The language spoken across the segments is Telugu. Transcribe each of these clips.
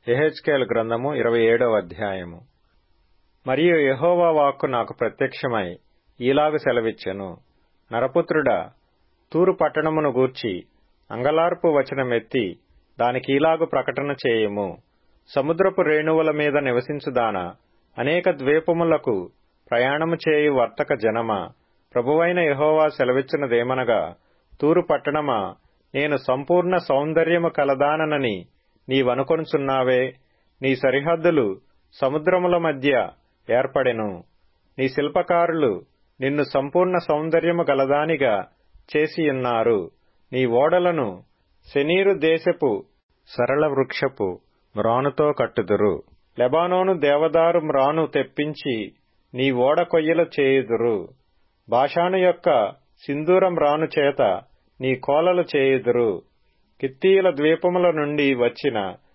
యెహెజ్కేలు గ్రంథము 27వ అధ్యాయము. మరియు యెహోవా వాక్కు నాకు ప్రత్యక్షమై ఈలాగు సెలవిచ్చెను. నరపుత్రుడా, తూరు పట్టణమును గూర్చి అంగలార్పు వచనమెత్తి దానికి ఈలాగు ప్రకటన చేయుము. సముద్రపు రేణువుల మీద నివసించుదానా, అనేక ద్వీపములకు ప్రయాణము చేయు వర్తక జనమా, ప్రభువైన యెహోవా సెలవిచ్చినదేమనగా, తూరు పట్టణమా, నేను సంపూర్ణ సౌందర్యము కలదానని నీవనుకొనుచున్నావే. నీ సరిహద్దులు సముద్రముల మధ్య ఏర్పడెను. నీ శిల్పకారులు నిన్ను సంపూర్ణ సౌందర్యము గలదానిగా చేసియున్నారు. నీ ఓడలను శెనీరు దేశపు సరళ వృక్షపు మ్రానుతో కట్టుదురు. లెబానోను దేవదారు మ్రాను తెప్పించి నీ ఓడ కొయ్యలు చేయుదురు. బాషాను యొక్క సింధూర మ్రాను చేత నీ కోలలు చేయుదురు. కిత్తీయుల ద్వీపముల నుండి వచ్చిన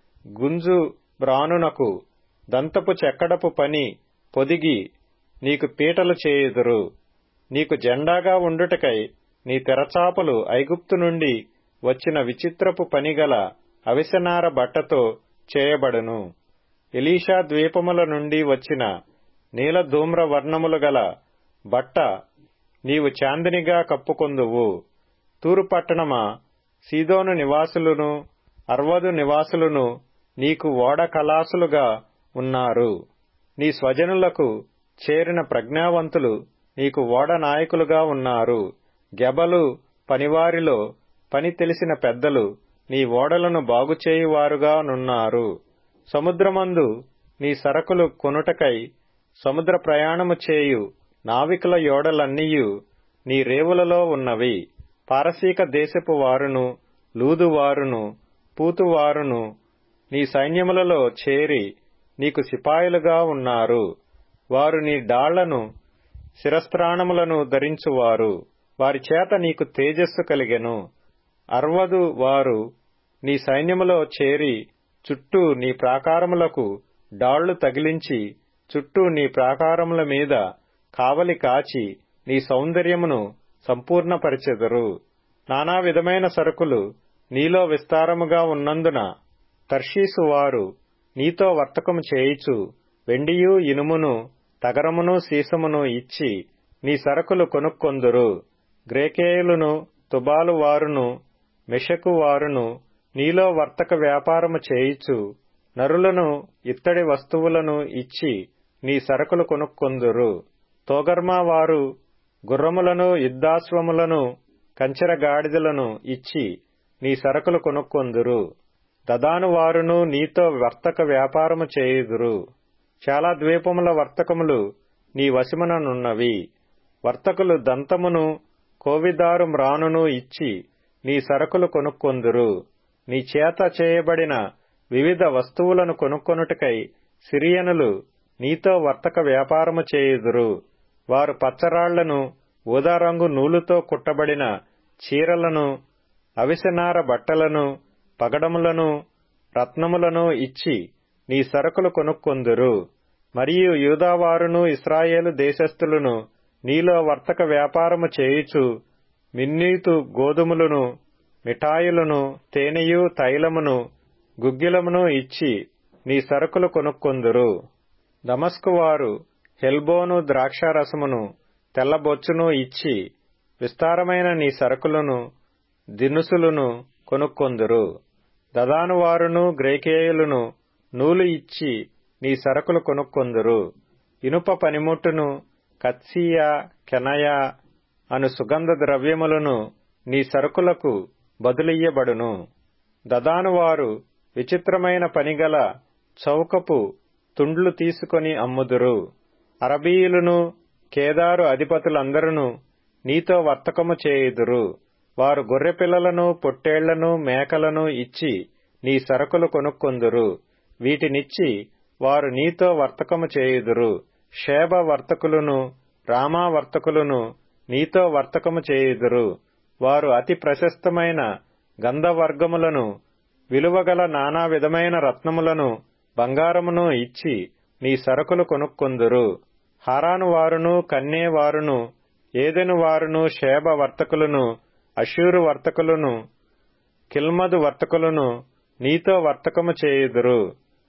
గుంజు బ్రానునకు దంతపు చెక్కడపు పని పొదిగి నీకు పీటలు చేయుదురు. నీకు జెండాగా ఉండుటకై నీ తెరచాపలు ఐగుప్తు నుండి వచ్చిన విచిత్రపు పనిగల అవిసెనార బట్టతో చేయబడును. ఎలీషా ద్వీపముల నుండి వచ్చిన నీల ధూమ్ర వర్ణములు గల బట్ట నీవు చాందినిగా కప్పుకొందువు. తూరు పట్టణమా, సీదోను నివాసులను అర్వదు నివాసులను నీకు ఓడ కలాసులుగా ఉన్నారు. నీ స్వజనులకు చేరిన ప్రజ్ఞావంతులు నీకు ఓడ నాయకులుగా ఉన్నారు. గెబలు పనివారిలో పని తెలిసిన పెద్దలు నీ ఓడలను బాగుచేయువారుగా నున్నారు. సముద్రమందు నీ సరకులు కొనుటకై సముద్ర ప్రయాణము చేయు నావికుల ఓడలన్నీయు నీ రేవులలో ఉన్నవి. పారసీక దేశపు వారును లూదువారును పూతువారును నీ సైన్యములలో చేరి నీకు సిపాయిలుగా ఉన్నారు. వారు నీ డాళ్లను శిరస్త్రాణములను ధరించువారు. వారి చేత నీకు తేజస్సు కలిగెను. అర్వదు వారు నీ సైన్యములో చేరి చుట్టూ నీ ప్రాకారములకు డాళ్లు తగిలించి చుట్టూ నీ ప్రాకారముల మీద కావలి కాచి నీ సౌందర్యమును సంపూర్ణపరిచెదరు. నానా విధమైన సరుకులు నీలో విస్తారముగా ఉన్నందున తర్షీసు వారు నీతో వర్తకము చేయిచు వెండియు ఇనుమును తగరమును సీసమును ఇచ్చి నీ సరుకులు కొనుక్కొందురు. గ్రేకేయులను తుబాలు వారును మెషకు వారును నీలో వర్తక వ్యాపారము చేయిచు నరులను ఇత్తడి వస్తువులను ఇచ్చి నీ సరుకులు కొనుక్కొందురు. తోగర్మా వారు గుర్రములను యుద్ధాశ్వములను కంచెర గాడిదలను ఇచ్చి నీ సరుకులు కొనుక్కొందురు. దదాను వారును నీతో వర్తక వ్యాపారము చేయుదురు. చాలా ద్వీపముల వర్తకములు నీ వశముననున్నవి. వర్తకులు దంతమును కోవిదారు మ్రానును ఇచ్చి నీ సరుకులు కొనుక్కొందురు. నీ చేత చేయబడిన వివిధ వస్తువులను కొనుక్కొనుటకై సిరియనులు నీతో వర్తక వ్యాపారము చేయుదురు. వారు పచ్చరాళ్లను ఊదారంగు నూలుతో కుట్టబడిన చీరలను అవిసెనార బట్టలను పగడములను రత్నములను ఇచ్చి నీ సరుకులు కొనుక్కొందురు. మరియు యూదావారును ఇశ్రాయేలు దేశస్థులను నీలో వర్తక వ్యాపారము చేయుచు మిన్నీతు గోధుమలను మిఠాయిలను తేనెయు తైలమును గుగ్గిలమును ఇచ్చి నీ సరుకులు కొనుక్కొందురు. దమస్కు వారు హెల్బోను ద్రాక్షారసమును తెల్లబొచ్చును ఇచ్చి విస్తారమైన నీ సరుకులను దినుసులను కొనుక్కొందురు. దదాను వారును గ్రేకేయులను నూలు ఇచ్చి నీ సరుకులు కొనుక్కొందురు. ఇనుప పనిముట్టును కత్సీయ కెనయ అను సుగంధ ద్రవ్యములను నీ సరుకులకు బదులియ్యబడును. దదాను వారు విచిత్రమైన పనిగల చౌకపు తుండ్లు తీసుకొని అమ్ముదురు. అరబీయులను కేదారు అధిపతులందరూ నీతో వర్తకము చేయుదురు. వారు గొర్రెపిల్లలను పొట్టేళ్లను మేకలను ఇచ్చి నీ సరుకులు కొనుక్కొందురు. వీటినిచ్చి వారు నీతో వర్తకము చేయుదురు. షేబ వర్తకులను రామా వర్తకులను నీతో వర్తకము చేయుదురు. వారు అతి ప్రశస్తమైన గంధవర్గములను విలువగల నానా విధమైన రత్నములను బంగారమును ఇచ్చి నీ సరుకులు కొనుక్కొందురు. హారాను వారును కన్నే వారును ఏదెను వారును షేబ వర్తకులను అషూరు వర్తకులను కిల్మదు వర్తకులను నీతో వర్తకము చేయుదురు.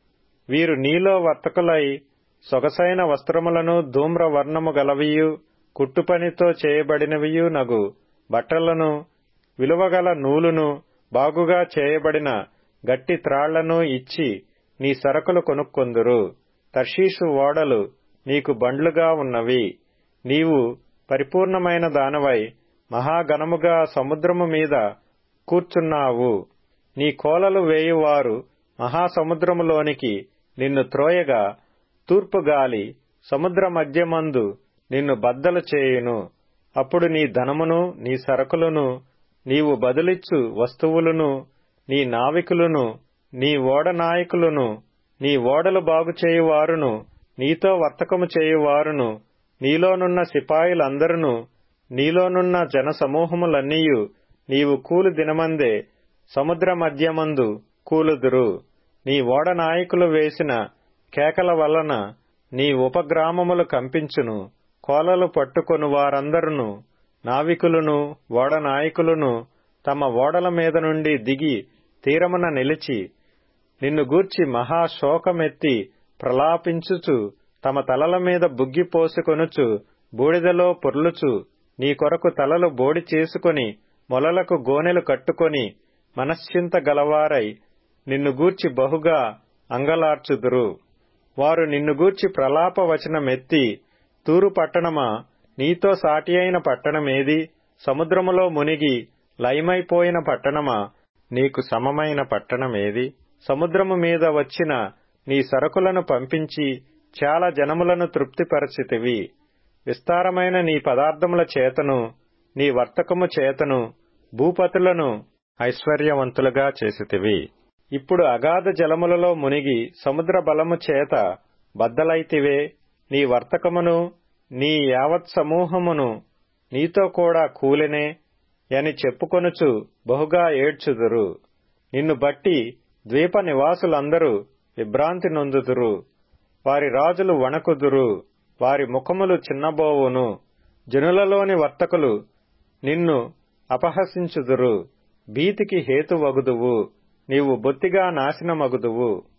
వీరు నీలో వర్తకులై సొగసైన వస్త్రములను ధూమ్రవర్ణము గలవియు కుట్టుపనితో చేయబడినవియు నగు బట్టలను విలువగల నూలును బాగుగా చేయబడిన గట్టి త్రాళ్లను ఇచ్చి నీ సరకులు కొనుక్కొందురు. తర్షీషు ఓడలు నీకు బండ్లుగా ఉన్నవి. నీవు పరిపూర్ణమైన దానవై మహాఘనముగా సముద్రము మీద కూర్చున్నావు. నీ కోలలు వేయువారు మహాసముద్రములోనికి నిన్ను త్రోయగా తూర్పు గాలి సముద్ర మధ్యమందు నిన్ను బద్దలు చేయును. అప్పుడు నీ ధనమును నీ సరకులను నీవు బదులిచ్చు వస్తువులను నీ నావికులను నీ ఓడ నాయకులను నీ ఓడలు బాగుచేయువారును నీతో వర్తకము చేయువారును నీలోనున్న సిపాయిలందరును నీలోనున్న జనసమూహములన్నీయు నీవు కూలు దినమందే సముద్ర మధ్యమందు కూలుదురు. నీ ఓడ నాయకులు వేసిన కేకల వలన నీ ఉపగ్రామములు కంపించును. కోలలు పట్టుకొను వారందరును నావికులను ఓడ నాయకులను తమ ఓడల మీద నుండి దిగి తీరమున నిలిచి నిన్ను గూర్చి మహాశోకమెత్తి ప్రలాపించుచు తమ తలల మీద బుగ్గి పోసుకొనుచు బూడిదలో పొర్లుచు నీ కొరకు తలలు బోడి చేసుకొని మొలలకు గోనెలు కట్టుకొని మనశ్చింత గలవారై నిన్ను గూర్చి బహుగా అంగలార్చుదురు. వారు నిన్ను గూర్చి ప్రలాప వచనమెత్తి, తూరు పట్టణమా, నీతో సాటియైన పట్టణమేది? సముద్రములో మునిగి లయమైపోయిన పట్టణమా, నీకు సమమైన పట్టణమేది? సముద్రము మీద వచ్చిన నీ సరకులను పంపించి చాలా జనములను తృప్తిపరచితివి. విస్తారమైన నీ పదార్థముల చేతను నీ వర్తకము చేతను భూపతులను ఐశ్వర్యవంతులుగా చేసితివి. ఇప్పుడు అగాధ జలములలో మునిగి సముద్ర బలము చేత బద్దలైతివే. నీ వర్తకమును నీ యావత్ సమూహమును నీతో కూడా కూలెనే అని చెప్పుకొనుచు బహుగా ఏడ్చుదురు. నిన్ను బట్టి ద్వీప నివాసులందరూ విభ్రాంతి నొందుదురు. వారి రాజులు వణకుదురు. వారి ముఖములు చిన్నబోవును. జనులలోని వర్తకులు నిన్ను అపహసించుదురు. భీతికి హేతువగుదువు. నీవు బొత్తిగా నాశనమగుదువు.